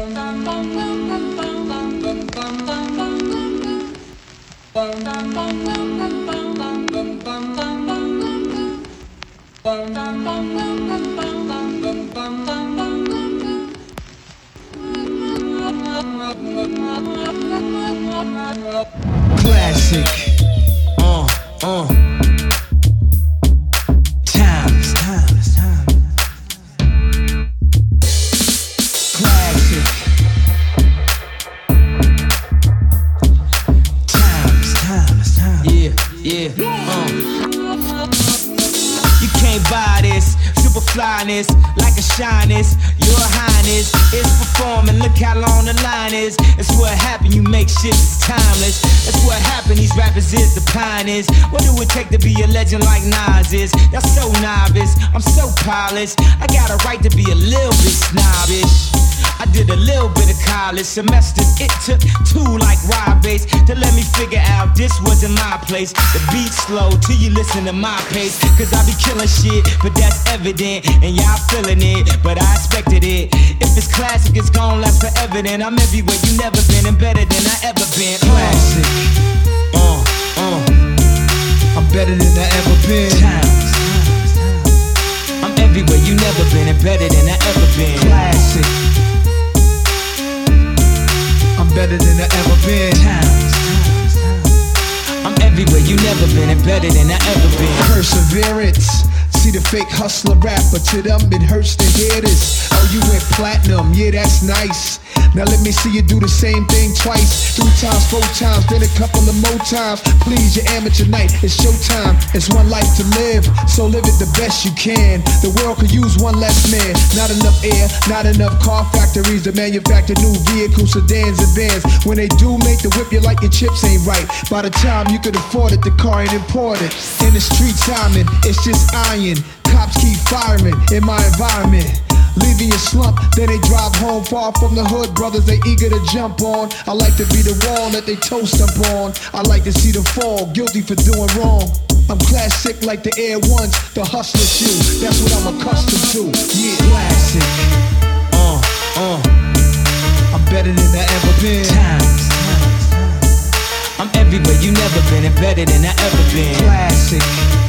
Classic. Times. Classic. Times. Yeah. You can't buy this super flyness like a shyness. Your highness is performing. Look how long the line is. It's what happened. You make shit that's timeless. That's what happened. These rappers is the pioneers. What do it take to be a legend like Nas is? Y'all so novice. I'm so polished. I got a right to be a little bit snobbish. I did a little bit of college semesters. It took 2 like Rob Bass to let me figure out this wasn't my place. The beat's slow till you listen to my pace. Cause I be killing shit, but that's evident. And y'all feeling it, but I expected it. If it's classic, it's gon' last forever. Then I'm everywhere you never been and better than I ever been. Classic. I'm better than I ever been. Times. I'm everywhere you never been and better than I ever been. Classic. I'm better than I ever been. Times. I'm everywhere you never been and better than I ever been. Perseverance. See the fake hustler rapper, to them it hurts to hear this. Oh, you went platinum, yeah, that's nice. Now let me see you do the same thing twice, 3 times, 4 times, then a couple of more times. Please, your amateur night, it's showtime. It's one life to live, so live it the best you can. The world could use one less man. Not enough air, not enough car factories to manufacture new vehicles, sedans and vans. When they do make the whip, you like your chips ain't right. By the time you could afford it, the car ain't imported. In the street timing, it's just iron. Cops keep firing in my environment. Leaving your slump, then they drive home far from the hood. Brothers, they eager to jump on. I like to be the wall that they toast up on. I like to see the fall, guilty for doing wrong. I'm classic like the Air Ones, the hustler shoe. That's what I'm accustomed to. Yeah, classic. I'm better than I ever been. Times. I'm everywhere you never been and better than I ever been. Classic.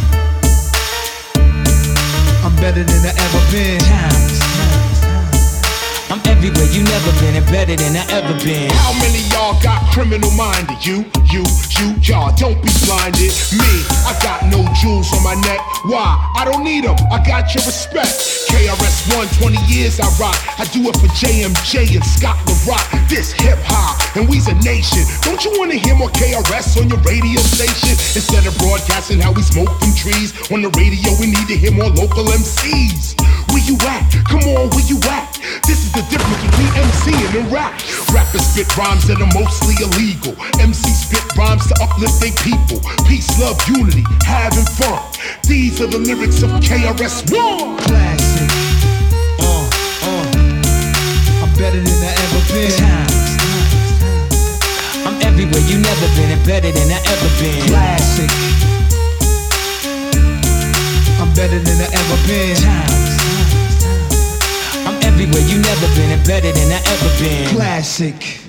I'm better than I ever been. Times. I'm everywhere you never been and better than I ever been. How many y'all got criminal minded? Y'all don't be blinded. Me, I got no jewels on my neck. Why? I don't need them. I got your respect. KRS-One, 20 years I rock. I do it for JMJ and Scott LaRock. This hip hop and we's a nation. Don't you wanna hear more KRS on your radio station? Instead of broadcasting how we smoke them trees on the radio, we need to hear more local MCs. Where you at? Come on, where you at? This is the difference between MCing and rap. Rappers spit rhymes that are mostly illegal. MC spit rhymes to uplift their people. Peace, love, unity, having fun. These are the lyrics of KRS-One. Classic. I'm better than I ever been. Times. I'm everywhere you never been and better than I ever been. Classic. I'm better than I ever been. Times. I'm everywhere you never been and better than I ever been. Classic.